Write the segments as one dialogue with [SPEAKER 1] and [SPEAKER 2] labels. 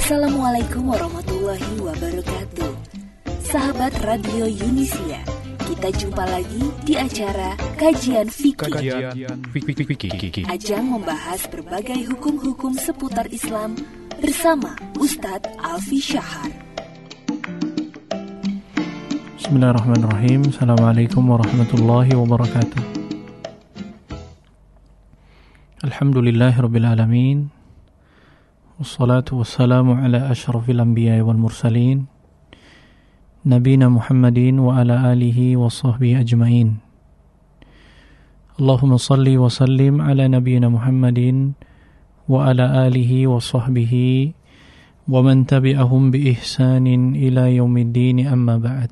[SPEAKER 1] Assalamualaikum warahmatullahi wabarakatuh. Sahabat Radio Yunisia, kita jumpa lagi di acara Kajian Fikih. Ajang membahas berbagai hukum-hukum seputar Islam bersama Ustadz Alfi Syahar.
[SPEAKER 2] Bismillahirrahmanirrahim. Assalamualaikum warahmatullahi wabarakatuh. Alhamdulillahirabbil alamin. Wassalatu wassalamu ala asyrafil anbiya'i wal mursalin nabiyina Muhammadin wa ala alihi wa sahbihi ajmain. Allahumma salli wa sallim ala nabiyyina Muhammadin wa ala alihi wa sahbihi wa man tabi'ahum bi ihsanin ila yaumiddin, amma ba'd.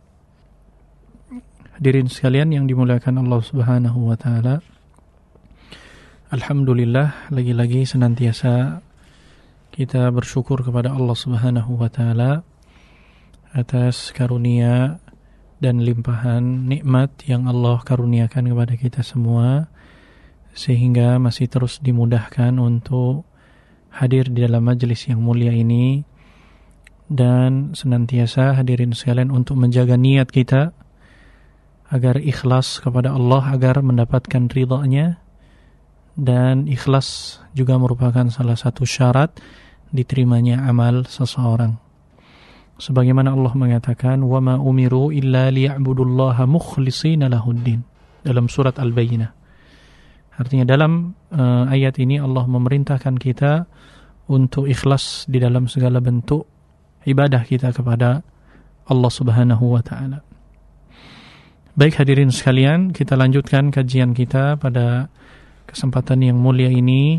[SPEAKER 2] Hadirin sekalian yang dimuliakan Allah Subhanahu wa taala, alhamdulillah, lagi-lagi senantiasa kita bersyukur kepada Allah Subhanahu wa taala atas karunia dan limpahan nikmat yang Allah karuniakan kepada kita semua, sehingga masih terus dimudahkan untuk hadir di dalam majelis yang mulia ini, dan senantiasa hadirin sekalian untuk menjaga niat kita agar ikhlas kepada Allah, agar mendapatkan ridha-Nya. Dan ikhlas juga merupakan salah satu syarat diterimanya amal seseorang. Sebagaimana Allah mengatakan, wa ma umiru illa liya'budullaha mukhlishina lahuddin, dalam surat Al-Bayyinah. Artinya dalam ayat ini Allah memerintahkan kita untuk ikhlas di dalam segala bentuk ibadah kita kepada Allah Subhanahu wa taala. Baik hadirin sekalian, kita lanjutkan kajian kita pada kesempatan yang mulia ini.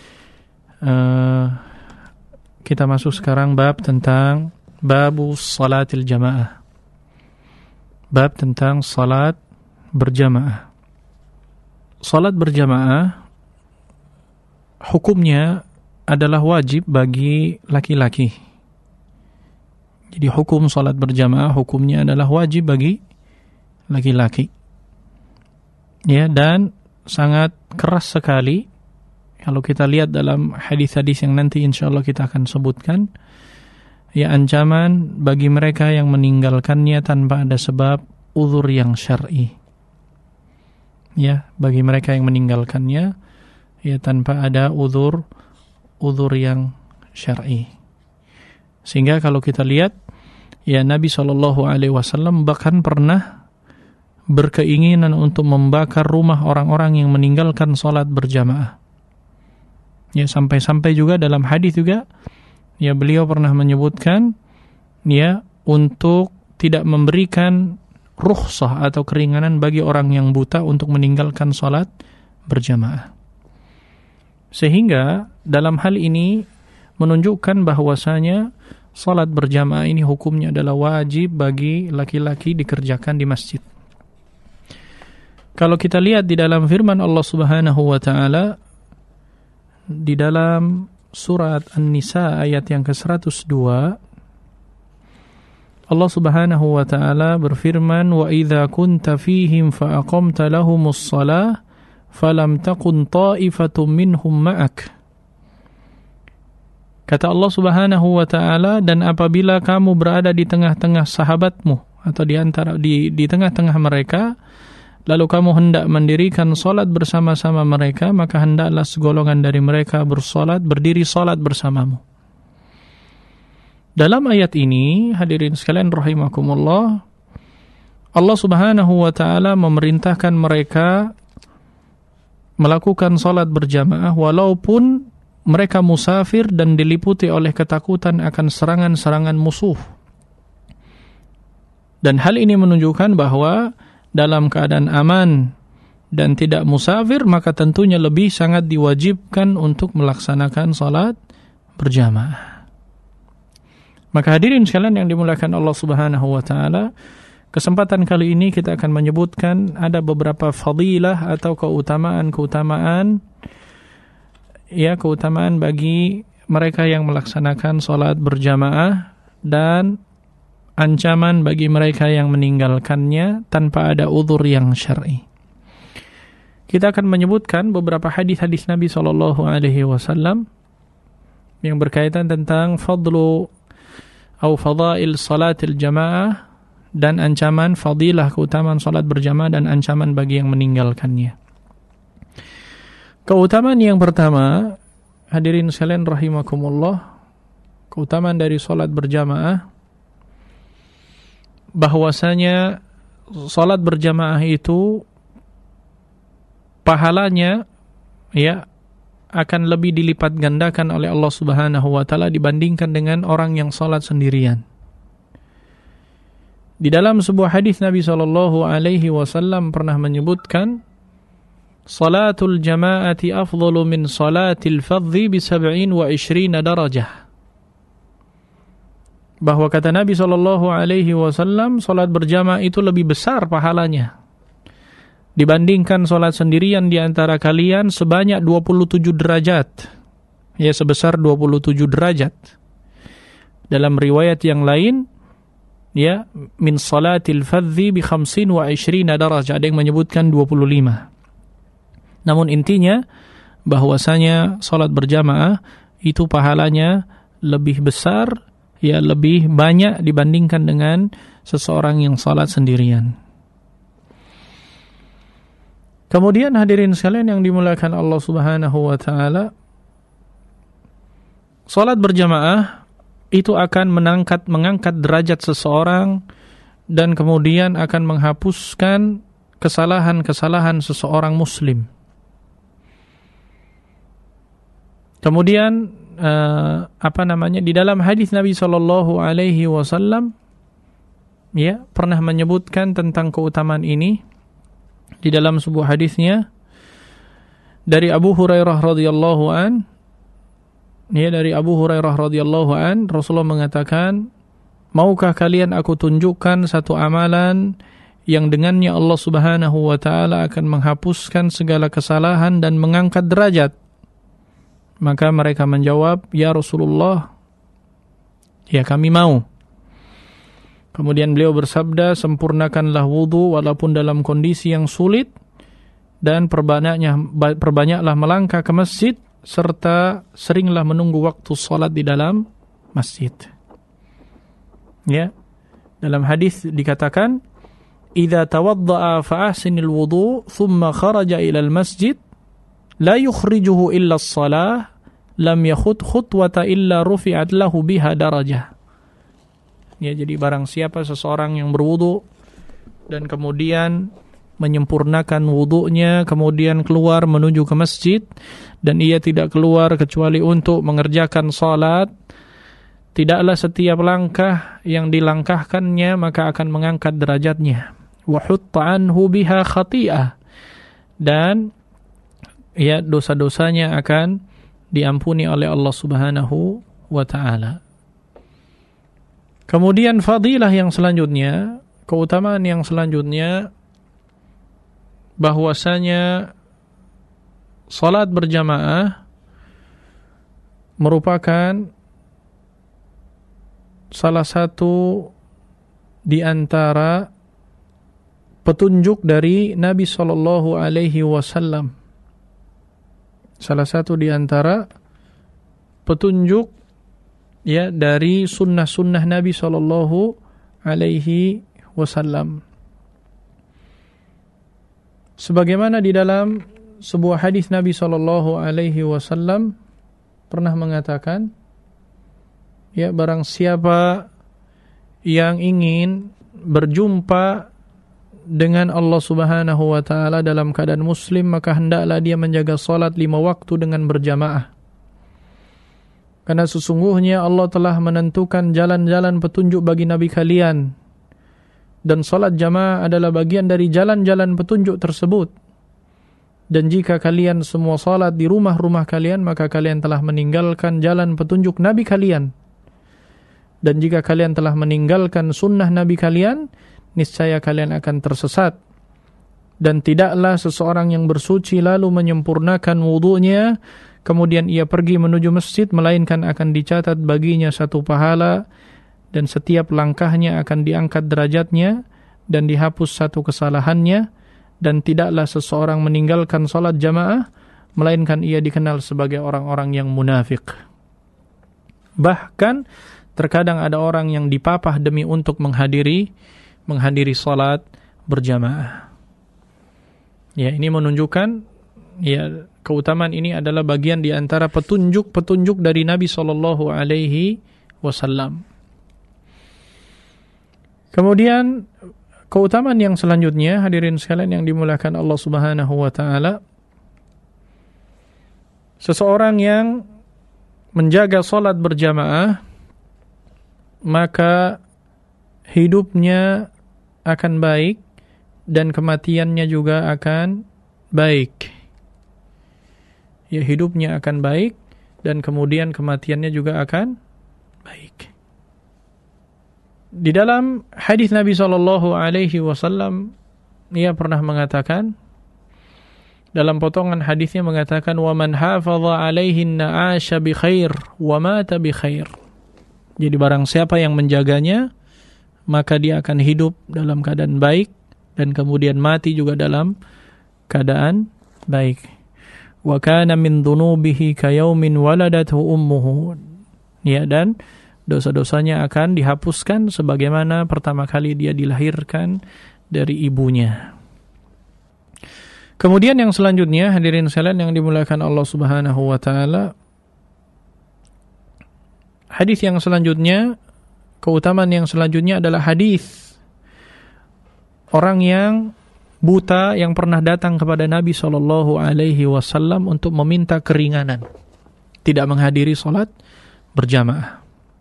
[SPEAKER 2] Kita masuk sekarang bab tentang babu salatil jamaah. Bab tentang salat berjamaah. Salat berjamaah hukumnya adalah wajib bagi laki-laki. Jadi hukum salat berjamaah hukumnya adalah wajib bagi laki-laki. Ya, dan sangat keras sekali kalau kita lihat dalam hadis-hadis yang nanti insyaallah kita akan sebutkan, ya, ancaman bagi mereka yang meninggalkannya tanpa ada sebab uzur yang syar'i. Ya, bagi mereka yang meninggalkannya ya tanpa ada uzur yang syar'i. Sehingga kalau kita lihat, ya, Nabi SAW bahkan pernah berkeinginan untuk membakar rumah orang-orang yang meninggalkan salat berjamaah. Ya, sampai-sampai juga dalam hadis juga, ya, beliau pernah menyebutkan, ya, untuk tidak memberikan rukhsah atau keringanan bagi orang yang buta untuk meninggalkan salat berjamaah. Sehingga dalam hal ini menunjukkan bahwasanya salat berjamaah ini hukumnya adalah wajib bagi laki-laki dikerjakan di masjid. Kalau kita lihat di dalam firman Allah Subhanahu wa taala di dalam surat An-Nisa ayat yang ke-102, Allah Subhanahu wa taala berfirman, wa idza kunta fihim fa aqamta lahumus shalah falam takun ta'ifatum minhum ma'ak. Kata Allah Subhanahu wa taala, dan apabila kamu berada di tengah-tengah sahabatmu atau di tengah-tengah mereka, lalu kamu hendak mendirikan salat bersama-sama mereka, maka hendaklah segolongan dari mereka berdiri salat bersamamu. Dalam ayat ini, hadirin sekalian rahimakumullah, Allah Subhanahu wa taala memerintahkan mereka melakukan salat berjamaah walaupun mereka musafir dan diliputi oleh ketakutan akan serangan-serangan musuh. Dan hal ini menunjukkan bahwa dalam keadaan aman dan tidak musafir, maka tentunya lebih sangat diwajibkan untuk melaksanakan salat berjamaah. Maka hadirin sekalian yang dimuliakan Allah Subhanahu wa taala, kesempatan kali ini kita akan menyebutkan ada beberapa fadilah atau keutamaan bagi mereka yang melaksanakan salat berjamaah, dan ancaman bagi mereka yang meninggalkannya tanpa ada uzur yang syar'i. Kita akan menyebutkan beberapa hadis-hadis Nabi SAW yang berkaitan tentang fadlu atau fadail salatil jamaah dan ancaman fadilah keutamaan salat berjamaah dan ancaman bagi yang meninggalkannya. Keutamaan yang pertama, hadirin sekalian rahimakumullah, keutamaan dari salat berjamaah bahwasanya salat berjamaah itu pahalanya ya akan lebih dilipat gandakan oleh Allah Subhanahu wa taala dibandingkan dengan orang yang salat sendirian. Di dalam sebuah hadis Nabi sallallahu alaihi wasallam pernah menyebutkan salatul jama'ati afdalu min salatil fadhi bi 27 darajah. Bahwa kata Nabi sallallahu alaihi wasallam salat berjamaah itu lebih besar pahalanya dibandingkan sholat sendirian di antara kalian sebanyak 27 derajat. Ya, sebesar 27 derajat. Dalam riwayat yang lain, ya, min salatil fadhi bi 25 darajat. Ada yang menyebutkan 25. Namun intinya, bahwasanya sholat berjamaah itu pahalanya lebih besar, ya, lebih banyak dibandingkan dengan seseorang yang sholat sendirian. Kemudian hadirin sekalian yang dimuliakan Allah Subhanahu wa taala, salat berjamaah itu akan mengangkat derajat seseorang dan kemudian akan menghapuskan kesalahan-kesalahan seseorang muslim. Kemudian di dalam hadis Nabi sallallahu alaihi wasallam ya pernah menyebutkan tentang keutamaan ini. Di dalam sebuah hadisnya dari Abu Hurairah radhiyallahu an, ya, dari Abu Hurairah radhiyallahu an, Rasulullah mengatakan, maukah kalian aku tunjukkan satu amalan yang dengannya Allah Subhanahu wa taala akan menghapuskan segala kesalahan dan mengangkat derajat? Maka mereka menjawab, ya Rasulullah, ya kami mau. Kemudian beliau bersabda, sempurnakanlah wudu walaupun dalam kondisi yang sulit dan perbanyaklah melangkah ke masjid serta seringlah menunggu waktu salat di dalam masjid. Ya. Dalam hadis dikatakan, "Idza tawadda'a fa ahsinil wudu, thumma kharaja ila al-masjid, la yukhrijuhu illa as-salah, lam yakhut khutwata illa rufi'at lahu biha darajah." Ya, jadi barang siapa seseorang yang berwudu dan kemudian menyempurnakan wudunya, kemudian keluar menuju ke masjid dan ia tidak keluar kecuali untuk mengerjakan salat, tidaklah setiap langkah yang dilangkahkannya maka akan mengangkat derajatnya. Wa hutta anhu biha khati'ah, dan ya dosa-dosanya akan diampuni oleh Allah Subhanahu wa taala. Kemudian fadilah yang selanjutnya, keutamaan yang selanjutnya, bahwasanya salat berjamaah merupakan salah satu di antara petunjuk dari Nabi sallallahu alaihi wasallam. Salah satu di antara petunjuk ya dari sunnah-sunnah Nabi sallallahu alaihi wasallam. Sebagaimana di dalam sebuah hadis Nabi sallallahu alaihi wasallam pernah mengatakan, ya, barang siapa yang ingin berjumpa dengan Allah Subhanahu wa taala dalam keadaan muslim, maka hendaklah dia menjaga salat 5 waktu dengan berjamaah. Karena sesungguhnya Allah telah menentukan jalan-jalan petunjuk bagi Nabi kalian. Dan salat jamaah adalah bagian dari jalan-jalan petunjuk tersebut. Dan jika kalian semua salat di rumah-rumah kalian, maka kalian telah meninggalkan jalan petunjuk Nabi kalian. Dan jika kalian telah meninggalkan sunnah Nabi kalian, niscaya kalian akan tersesat. Dan tidaklah seseorang yang bersuci lalu menyempurnakan wudunya, kemudian ia pergi menuju masjid, melainkan akan dicatat baginya satu pahala, dan setiap langkahnya akan diangkat derajatnya, dan dihapus satu kesalahannya, dan tidaklah seseorang meninggalkan salat jamaah, melainkan ia dikenal sebagai orang-orang yang munafik. Bahkan terkadang ada orang yang dipapah demi untuk menghadiri salat berjamaah. Ya, ini menunjukkan ya keutamaan ini adalah bagian di antara petunjuk dari Nabi sallallahu alaihi wasallam. Kemudian keutamaan yang selanjutnya, hadirin sekalian yang dimuliakan Allah Subhanahu wa taala, seseorang yang menjaga salat berjamaah maka hidupnya akan baik dan kematiannya juga akan baik. Ya, hidupnya akan baik dan kemudian kematiannya juga akan baik. Di dalam hadis Nabi sallallahu alaihi wasallam, ia pernah mengatakan, dalam potongan hadisnya mengatakan, "Wa man hafadha 'alaihinna 'asha bi khair wa mata bi khair." Jadi barang siapa yang menjaganya, maka dia akan hidup dalam keadaan baik dan kemudian mati juga dalam keadaan baik. Wa kana min dhunubihi kayaumin waladathu ummuhu. Ya, dan dosa-dosanya akan dihapuskan sebagaimana pertama kali dia dilahirkan dari ibunya. Kemudian yang selanjutnya, hadirin sekalian yang dimuliakan Allah Subhanahu wa taala, hadis yang selanjutnya, keutamaan yang selanjutnya adalah hadis orang yang buta yang pernah datang kepada Nabi sallallahu alaihi wasallam untuk meminta keringanan, tidak menghadiri salat berjamaah.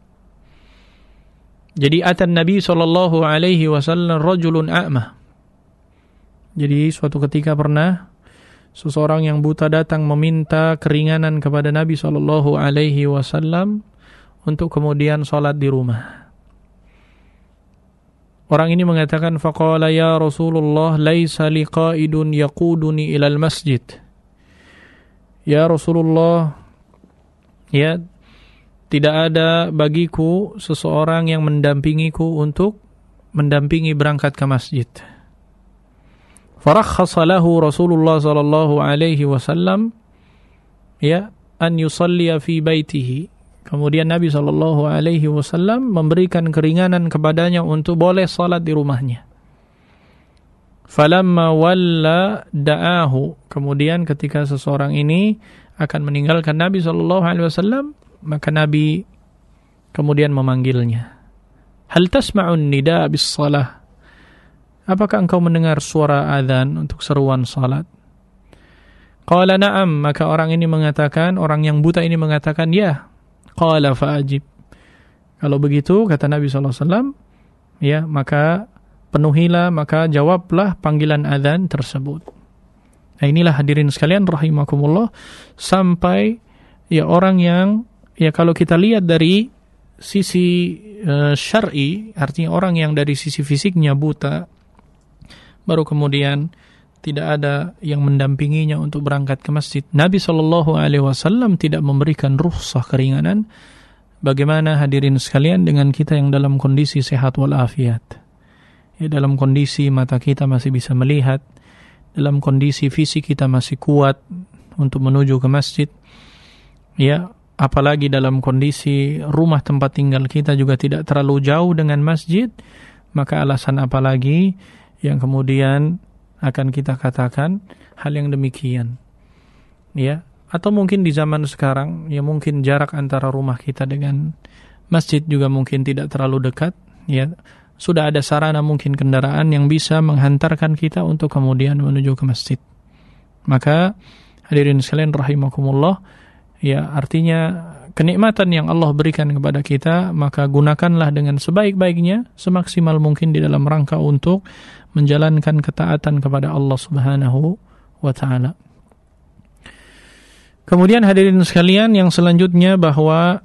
[SPEAKER 2] Jadi atan Nabi sallallahu alaihi wasallam rajulun a'ma. Jadi suatu ketika pernah seseorang yang buta datang meminta keringanan kepada Nabi sallallahu alaihi wasallam untuk kemudian salat di rumah. Orang ini mengatakan, faqala ya Rasulullah laisa liqaidun yaquduni ilal masjid. Ya Rasulullah, ya tidak ada bagiku seseorang yang mendampingiku untuk mendampingi berangkat ke masjid. Farakhasa lahu Rasulullah sallallahu alaihi wasallam ya an yusalliya fi baitihi. Kemudian Nabi sallallahu alaihi wasallam memberikan keringanan kepadanya untuk boleh salat di rumahnya. Falamma walla da'ahu. Kemudian ketika seseorang ini akan meninggalkan Nabi sallallahu alaihi wasallam, maka Nabi kemudian memanggilnya. Hal tasma'un nida' bis salah? Apakah engkau mendengar suara azan untuk seruan salat? Qala na'am, maka orang ini mengatakan, orang yang buta ini mengatakan, ya. Qala fa'ajib. Kalau begitu, kata Nabi SAW, ya, maka penuhilah, maka jawablah panggilan azan tersebut. Nah, inilah hadirin sekalian rahimakumullah, sampai ya orang yang, ya kalau kita lihat dari sisi syar'i, artinya orang yang dari sisi fisiknya buta, baru kemudian tidak ada yang mendampinginya untuk berangkat ke masjid. Nabi SAW tidak memberikan rukhsah keringanan. Bagaimana hadirin sekalian dengan kita yang dalam kondisi sehat walafiat? Ya, dalam kondisi mata kita masih bisa melihat, dalam kondisi fisik kita masih kuat untuk menuju ke masjid. Ya, apalagi dalam kondisi rumah tempat tinggal kita juga tidak terlalu jauh dengan masjid, maka alasan apa lagi yang kemudian akan kita katakan hal yang demikian, ya? Atau mungkin di zaman sekarang, ya mungkin jarak antara rumah kita dengan masjid juga mungkin tidak terlalu dekat, ya. Sudah ada sarana mungkin kendaraan yang bisa menghantarkan kita untuk kemudian menuju ke masjid. Maka hadirin sekalian rahimakumullah, ya artinya kenikmatan yang Allah berikan kepada kita, maka gunakanlah dengan sebaik-baiknya, semaksimal mungkin di dalam rangka untuk menjalankan ketaatan kepada Allah Subhanahu wa ta'ala. Kemudian hadirin sekalian yang selanjutnya, bahwa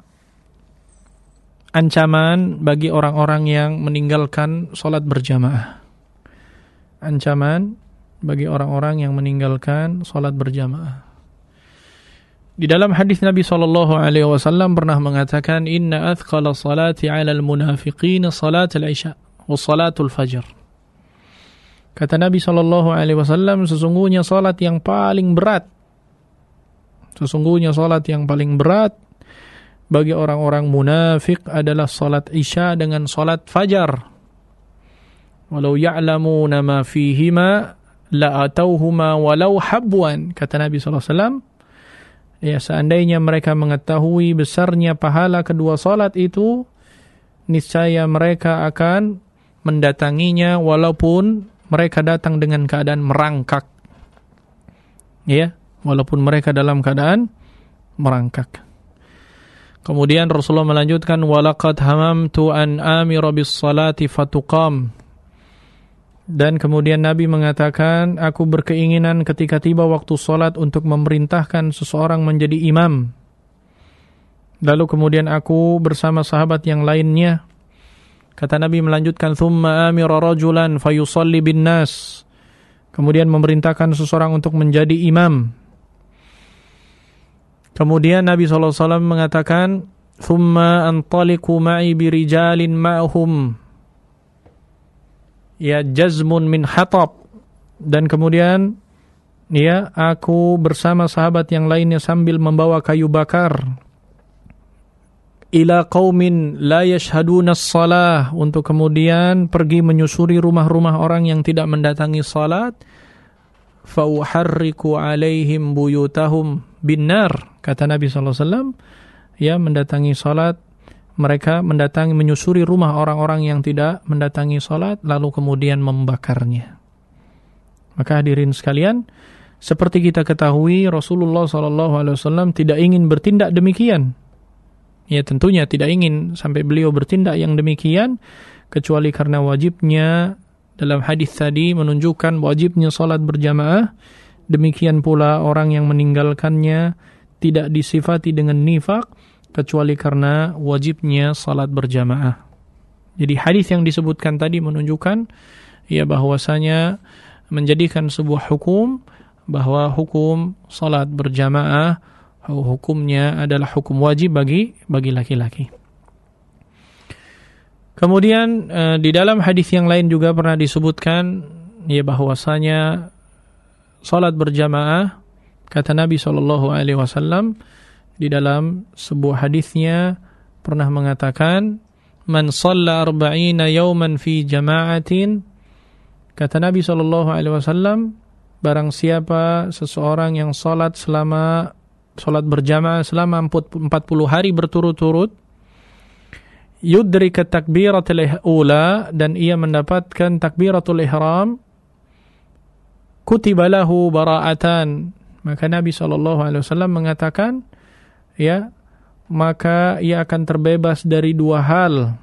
[SPEAKER 2] ancaman bagi orang-orang yang meninggalkan salat berjamaah. Ancaman bagi orang-orang yang meninggalkan salat berjamaah. Di dalam hadis Nabi sallallahu alaihi wasallam pernah mengatakan, inna athqala salati 'alal munafiqin salatul isya wa salatul fajr. Kata Nabi sallallahu alaihi wasallam, sesungguhnya salat yang paling berat bagi orang-orang munafik adalah salat Isya dengan salat fajar. Walau ya'lamuna ma fihima la'atauhuma walau habwan, kata Nabi SAW. Ya, seandainya mereka mengetahui besarnya pahala kedua salat itu, niscaya mereka akan mendatanginya walaupun mereka datang dengan keadaan merangkak. Ya, walaupun mereka dalam keadaan merangkak. Kemudian Rasulullah melanjutkan, walaqad hamamtu an amira bis salati fatuqam. Dan kemudian Nabi mengatakan, aku berkeinginan ketika tiba waktu salat untuk memerintahkan seseorang menjadi imam. Lalu kemudian aku bersama sahabat yang lainnya, kata Nabi melanjutkan, thumma amira rajulan fayusalli bin nas. Kemudian memerintahkan seseorang untuk menjadi imam. Kemudian Nabi SAW mengatakan, thumma antaliku ma'i birijalin ma'hum ya jazmun min hatab. Dan kemudian ya, aku bersama sahabat yang lainnya sambil membawa kayu bakar, ila qaumin la yashhaduna as-salah, untuk kemudian pergi menyusuri rumah-rumah orang yang tidak mendatangi salat, fa uharriku alaihim buyutahum binnar, kata Nabi SAW, ya, mendatangi salat, mereka mendatangi menyusuri rumah orang-orang yang tidak mendatangi salat lalu kemudian membakarnya. Maka hadirin sekalian, seperti kita ketahui Rasulullah SAW tidak ingin bertindak demikian. Ya, tentunya tidak ingin sampai beliau bertindak yang demikian, kecuali karena wajibnya dalam hadis tadi menunjukkan wajibnya salat berjamaah. Demikian pula orang yang meninggalkannya tidak disifati dengan nifaq, kecuali karena wajibnya salat berjamaah. Jadi hadis yang disebutkan tadi menunjukkan ya bahwasanya menjadikan sebuah hukum bahwa hukum salat berjamaah hukumnya adalah hukum wajib bagi laki-laki. Kemudian di dalam hadis yang lain juga pernah disebutkan ya bahwasanya salat berjamaah, kata Nabi SAW di dalam sebuah hadisnya pernah mengatakan, man shalla 40 yawman fi jama'atin, kata Nabi SAW, barang siapa seseorang yang salat berjamaah selama 40 hari berturut-turut, yudrika takbiratul ula, dan ia mendapatkan takbiratul ihram, kutiba lahu bara'atan, maka Nabi SAW mengatakan ya, maka ia akan terbebas dari dua hal.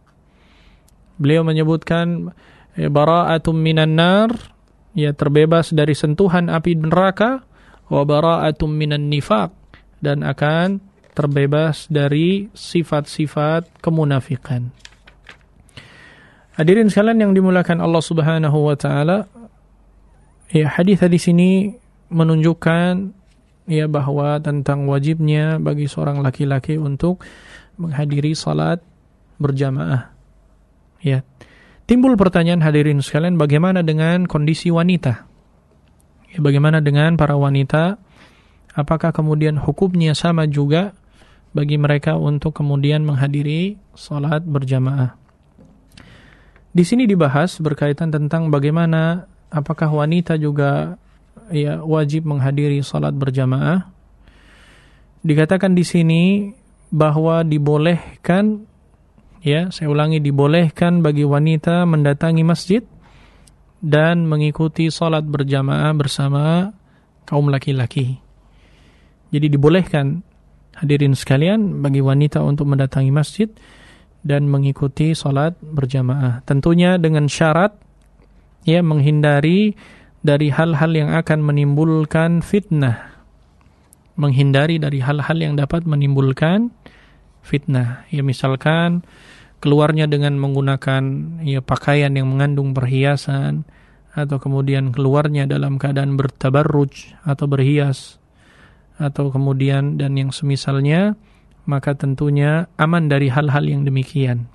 [SPEAKER 2] Beliau menyebutkan bara'atum minan nar, ya, terbebas dari sentuhan api neraka, wa bara'atum minan nifaq, dan akan terbebas dari sifat-sifat kemunafikan. Hadirin sekalian yang dimuliakan Allah Subhanahu wa taala, ya, hadis di sini menunjukkan ya bahwa tentang wajibnya bagi seorang laki-laki untuk menghadiri salat berjamaah. Ya. Timbul pertanyaan hadirin sekalian, bagaimana dengan kondisi wanita? Ya, bagaimana dengan para wanita? Apakah kemudian hukumnya sama juga bagi mereka untuk kemudian menghadiri salat berjamaah? Di sini dibahas berkaitan tentang bagaimana apakah wanita juga ya wajib menghadiri salat berjamaah. Dikatakan di sini bahwa dibolehkan, ya, saya ulangi, dibolehkan bagi wanita mendatangi masjid dan mengikuti salat berjamaah bersama kaum laki-laki. Jadi dibolehkan hadirin sekalian bagi wanita untuk mendatangi masjid dan mengikuti salat berjamaah. Tentunya dengan syarat ya menghindari dari hal-hal yang akan menimbulkan fitnah. Menghindari dari hal-hal yang dapat menimbulkan fitnah. Ya, misalkan keluarnya dengan menggunakan ya pakaian yang mengandung perhiasan, atau kemudian keluarnya dalam keadaan bertabarruj atau berhias, atau kemudian dan yang semisalnya, maka tentunya aman dari hal-hal yang demikian.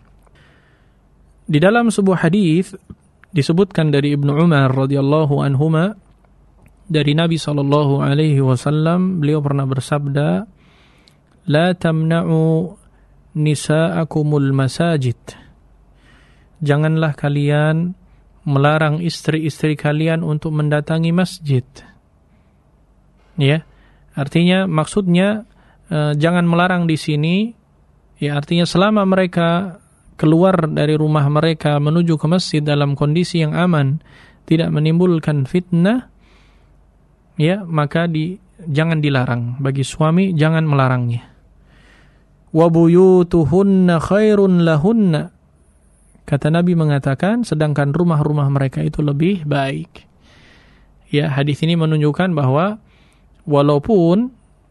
[SPEAKER 2] Di dalam sebuah hadis disebutkan dari Ibnu Umar radhiyallahu anhuma, dari Nabi sallallahu alaihi wasallam, beliau pernah bersabda, la tamna'u nisa'akumul masajid. Janganlah kalian melarang istri-istri kalian untuk mendatangi masjid. Ya, artinya maksudnya jangan melarang di sini, ya artinya selama mereka keluar dari rumah mereka menuju ke masjid dalam kondisi yang aman, tidak menimbulkan fitnah, ya maka jangan dilarang. Bagi suami jangan melarangnya. Wa buyutuhunna khairun lahunna. Kata Nabi mengatakan sedangkan rumah-rumah mereka itu lebih baik. Ya, hadis ini menunjukkan bahwa walaupun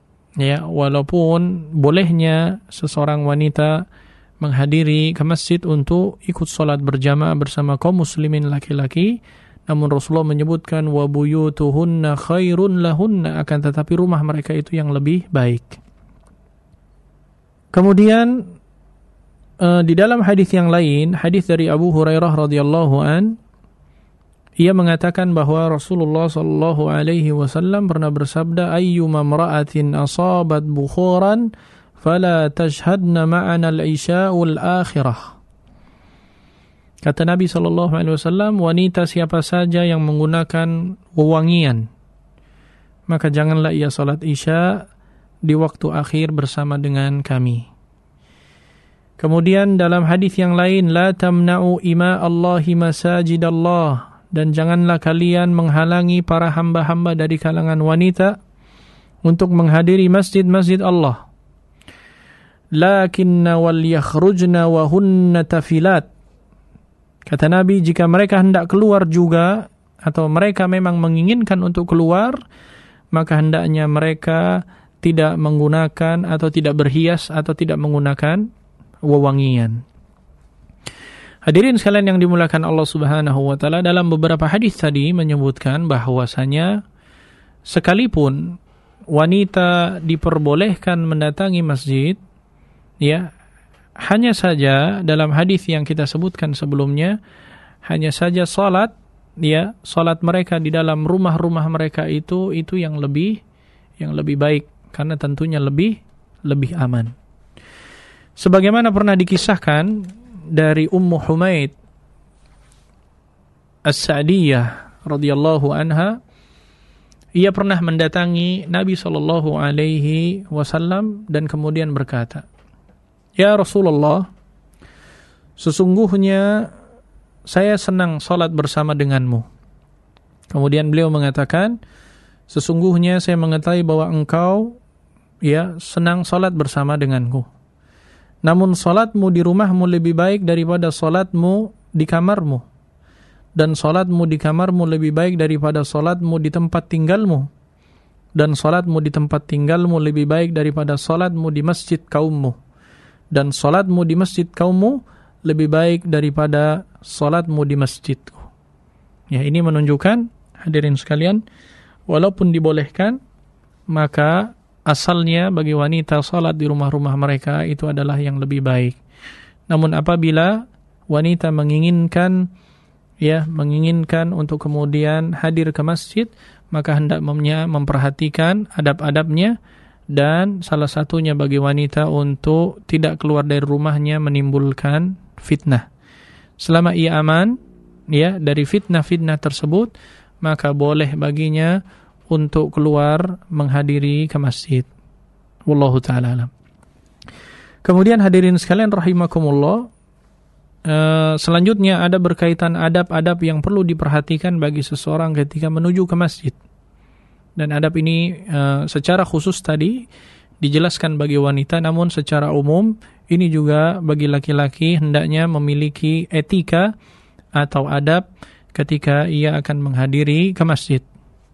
[SPEAKER 2] bolehnya seseorang wanita menghadiri ke masjid untuk ikut sholat berjamaah bersama kaum muslimin laki-laki, namun Rasulullah menyebutkan wa buyutuhunna khairun lahunna, akan tetapi rumah mereka itu yang lebih baik. Kemudian di dalam hadis yang lain, hadis dari Abu Hurairah radhiyallahu an, ia mengatakan bahwa Rasulullah sallallahu alaihi wasallam pernah bersabda, ayyuma imra'atin asabat bukhuran fala tashhadna ma'ana al-isha'ul akhirah. Kata Nabi sallallahu alaihi wasallam, wanita siapa saja yang menggunakan wewangian, maka janganlah ia salat Isya di waktu akhir bersama dengan kami. Kemudian dalam hadis yang lain, la tamna'u ima Allahi masajidallah, dan janganlah kalian menghalangi para hamba-hamba dari kalangan wanita untuk menghadiri masjid-masjid Allah. Lakinna wal yakhrujna wa hunna tafilat. Kata Nabi, jika mereka hendak keluar juga, atau mereka memang menginginkan untuk keluar, maka hendaknya mereka tidak menggunakan atau tidak berhias atau tidak menggunakan wewangian. Hadirin sekalian yang dimuliakan Allah Subhanahu wa taala, dalam beberapa hadis tadi menyebutkan bahwasanya sekalipun wanita diperbolehkan mendatangi masjid, ya, hanya saja dalam hadis yang kita sebutkan sebelumnya, hanya saja salat mereka di dalam rumah-rumah mereka itu yang lebih baik, karena tentunya lebih aman. Sebagaimana pernah dikisahkan dari Ummu Humaid As-Sa'diyah radhiyallahu anha, ia pernah mendatangi Nabi sallallahu alaihi wasallam dan kemudian berkata, "Ya Rasulullah, sesungguhnya saya senang salat bersama denganmu." Kemudian beliau mengatakan, "Sesungguhnya saya mengetahui bahwa engkau senang salat bersama denganku. Namun salatmu di rumahmu lebih baik daripada salatmu di kamarmu. Dan salatmu di kamarmu lebih baik daripada salatmu di tempat tinggalmu. Dan salatmu di tempat tinggalmu lebih baik daripada salatmu di masjid kaummu. Dan salatmu di masjid kaummu lebih baik daripada salatmu di masjidku." Ya, ini menunjukkan, hadirin sekalian, walaupun dibolehkan, maka asalnya bagi wanita salat di rumah-rumah mereka itu adalah yang lebih baik. Namun apabila wanita menginginkan untuk kemudian hadir ke masjid, maka hendaknya memperhatikan adab-adabnya, dan salah satunya bagi wanita untuk tidak keluar dari rumahnya menimbulkan fitnah. Selama ia aman dari fitnah-fitnah tersebut, maka boleh baginya untuk keluar menghadiri ke masjid. Wallahu ta'ala alam. Kemudian hadirin sekalian rahimakumullah, selanjutnya ada berkaitan adab-adab yang perlu diperhatikan bagi seseorang ketika menuju ke masjid. Dan adab ini secara khusus tadi dijelaskan bagi wanita, namun secara umum ini juga bagi laki-laki hendaknya memiliki etika atau adab ketika ia akan menghadiri ke masjid.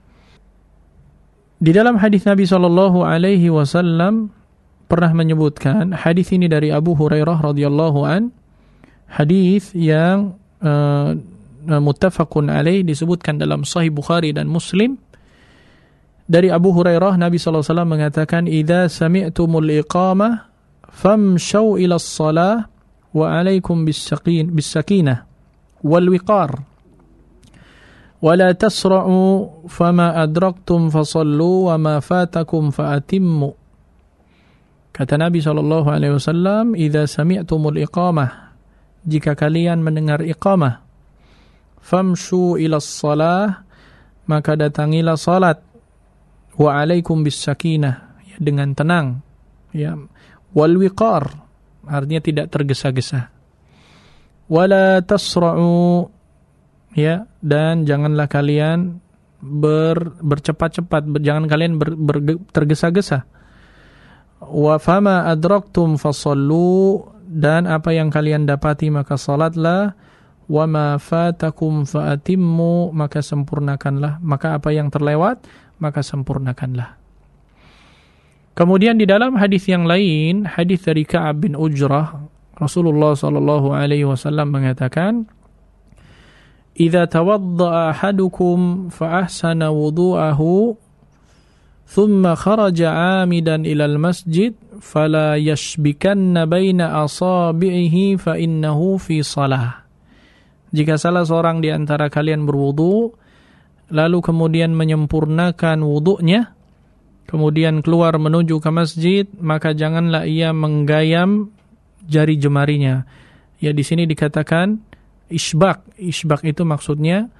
[SPEAKER 2] Di dalam hadis Nabi sallallahu alaihi wasallam pernah menyebutkan, hadis ini dari Abu Hurairah radhiyallahu an, hadis yang muttafaqun alaih, disebutkan dalam Sahih Bukhari dan Muslim. Dari Abu Hurairah, Nabi sallallahu alaihi wasallam mengatakan, "Idza sami'tumul iqamah famshaw ila as-salah wa 'alaikum bis-sakinah wal wiqar. وَلَا تَسْرَعُوا فَمَا أَدْرَكْتُمْ فَصَلُّوا وَمَا فَاتَكُمْ فَأَتِمُّوا." Kata Nabi SAW, "Idza sami'tumul iqamah," jika kalian mendengar iqamah, "famshu ila shalah," maka datangilah salat, "wa alaikum bis sakinah," ya, dengan tenang, ya, "wal wiqar," artinya tidak tergesa-gesa, "wala tasra'u," ya, dan janganlah kalian bercepat-cepat, jangan kalian tergesa-gesa, "wa fama adraktum fasallu," dan apa yang kalian dapati maka salatlah, "wa ma fatakum faatimmu," maka sempurnakanlah, maka apa yang terlewat maka sempurnakanlah. Kemudian di dalam hadis yang lain, hadis dari Ka'ab bin Ujrah, Rasulullah sallallahu alaihi wasallam mengatakan, "Idza tawadda'a ahadukum fa ahsana wudu'ahu thumma kharaja 'amidan ilal masjid fala yashbikanna baina asabi'ihi fa innahu fi shalah." Jika salah seorang di antara kalian berwudu lalu kemudian menyempurnakan wudunya, kemudian keluar menuju ke masjid, maka janganlah ia menggayam jari jemarinya. Ya, di sini dikatakan isbak. Isbak itu maksudnya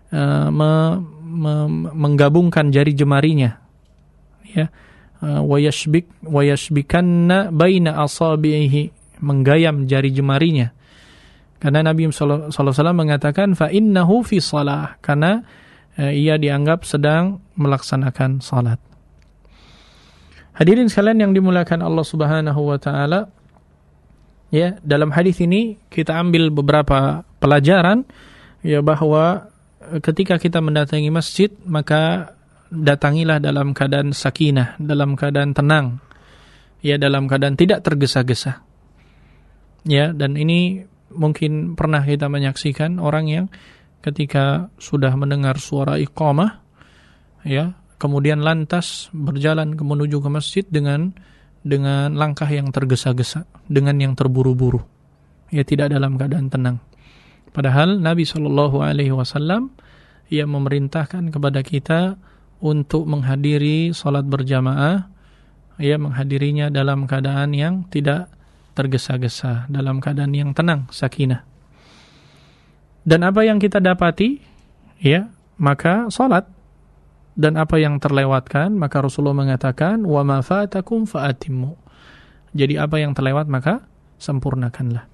[SPEAKER 2] menggabungkan jari jemarinya. Ya, wa yashbikanna baina asabihi, menggayam jari jemarinya. Karena Nabi sallallahu alaihi wasallam mengatakan fa innahu fi shalah, karena ia dianggap sedang melaksanakan salat. Hadirin sekalian yang dimuliakan Allah Subhanahu wa taala, ya, dalam hadis ini kita ambil beberapa pelajaran, ya, bahwa ketika kita mendatangi masjid maka datangilah dalam keadaan sakinah, dalam keadaan tenang, ya, dalam keadaan tidak tergesa-gesa. Ya, dan ini mungkin pernah kita menyaksikan orang yang ketika sudah mendengar suara iqamah, ya, kemudian lantas berjalan menuju ke masjid dengan langkah yang tergesa-gesa, dengan yang terburu-buru, ya, tidak dalam keadaan tenang. Padahal Nabi SAW ia memerintahkan kepada kita untuk menghadiri salat berjamaah, ya, menghadirinya dalam keadaan yang tidak tergesa-gesa, dalam keadaan yang tenang, sakinah. Dan apa yang kita dapati, ya, maka salat. Dan apa yang terlewatkan, maka Rasulullah mengatakan, "wa ma fatakum faatimmu." Jadi apa yang terlewat maka sempurnakanlah.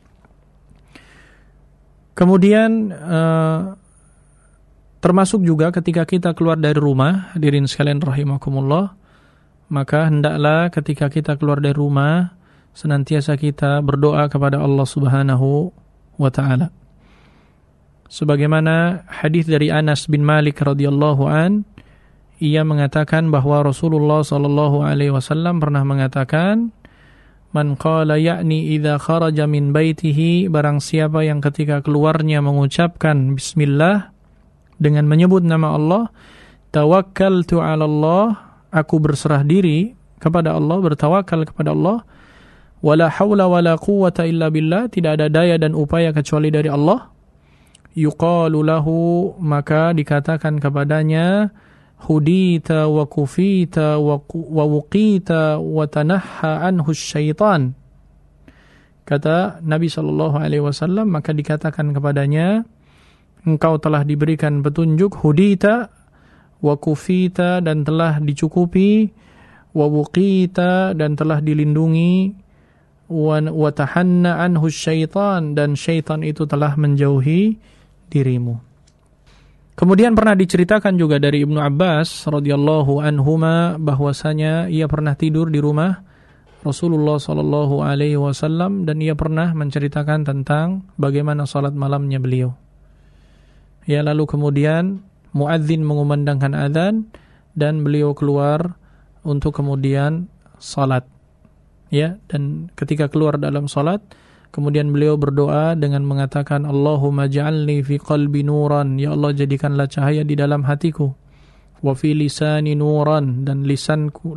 [SPEAKER 2] Kemudian termasuk juga ketika kita keluar dari rumah, hadirin sekalian rahimakumullah, maka hendaklah ketika kita keluar dari rumah senantiasa kita berdoa kepada Allah Subhanahu wa taala. Sebagaimana hadis dari Anas bin Malik radhiyallahu an, ia mengatakan bahwa Rasulullah sallallahu alaihi wasallam pernah mengatakan, "Man qala ya'ni idza kharaja min baitihi," barang siapa yang ketika keluarnya mengucapkan bismillah dengan menyebut nama Allah, "Tawakkaltu 'ala Allah," aku berserah diri kepada Allah, bertawakal kepada Allah, "wala haula wala quwwata illa billah," tidak ada daya dan upaya kecuali dari Allah, yuqalu lahu, maka dikatakan kepadanya, "Hudita wa kufita wa wuqita wa tanahha anhu syaitan." Kata Nabi SAW, maka dikatakan kepadanya, engkau telah diberikan petunjuk, hudita wa kufita, dan telah dicukupi, wa wuqita, dan telah dilindungi, wa tahanna anhu syaitan, dan syaitan itu telah menjauhi dirimu. Kemudian pernah diceritakan juga dari Ibnu Abbas radhiyallahu anhuma bahwasanya ia pernah tidur di rumah Rasulullah sallallahu alaihi wasallam dan ia pernah menceritakan tentang bagaimana salat malamnya beliau. Ya, lalu kemudian muadzin mengumandangkan azan dan beliau keluar untuk kemudian salat. Ya, dan ketika keluar dalam salat, kemudian beliau berdoa dengan mengatakan, "Allahumma ja'alni fi qalbi nuran," ya Allah jadikanlah cahaya di dalam hatiku, "wa fi lisani nuran," dan lisanku,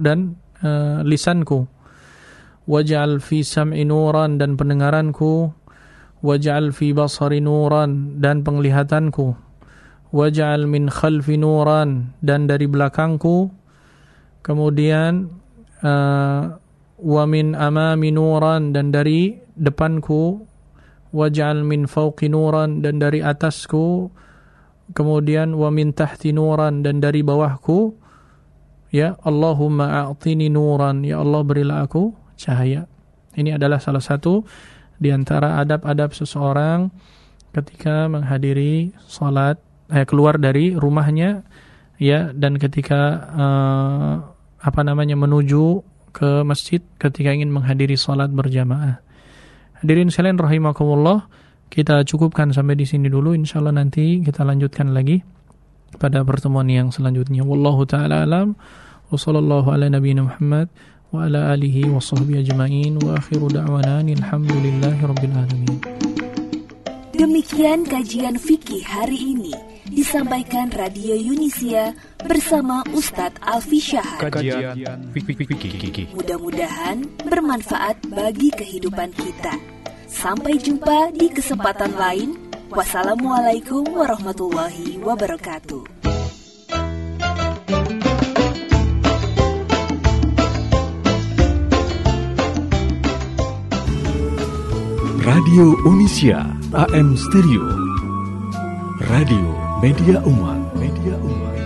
[SPEAKER 2] "waj'al fi sam'i nuran," dan pendengaranku, "waj'al fi basari nuran," dan penglihatanku, "waj'al min khalfi nuran," dan dari belakangku, kemudian wa min amami nuran, dan dari depanku, waj'al min fawqi nuran, dan dari atasku, kemudian wa min tahti nuran, dan dari bawahku. Ya, Allahumma a'tini nuran, ya Allah berilah aku cahaya. Ini adalah salah satu di antara adab-adab seseorang ketika menghadiri salat, keluar dari rumahnya, ya, dan ketika menuju ke masjid ketika ingin menghadiri salat berjamaah. Hadirin sekalian rahimakumullah, kita cukupkan sampai di sini dulu. Insyaallah nanti kita lanjutkan lagi pada pertemuan yang selanjutnya. Wallahu taala alam, wa sallallahu ala nabiyina Muhammad wa ala alihi wa sahbihi ajma'in, wa akhiru da'wana alhamdulillahi rabbil alamin.
[SPEAKER 1] Demikian kajian fikih hari ini disampaikan Radio Yunisia bersama Ustadz Alfi Syahad.
[SPEAKER 3] Kajian fikih.
[SPEAKER 1] Mudah-mudahan bermanfaat bagi kehidupan kita. Sampai jumpa di kesempatan lain. Wassalamualaikum warahmatullahi wabarakatuh.
[SPEAKER 4] Radio Yunisia AM Stereo, radio media umat.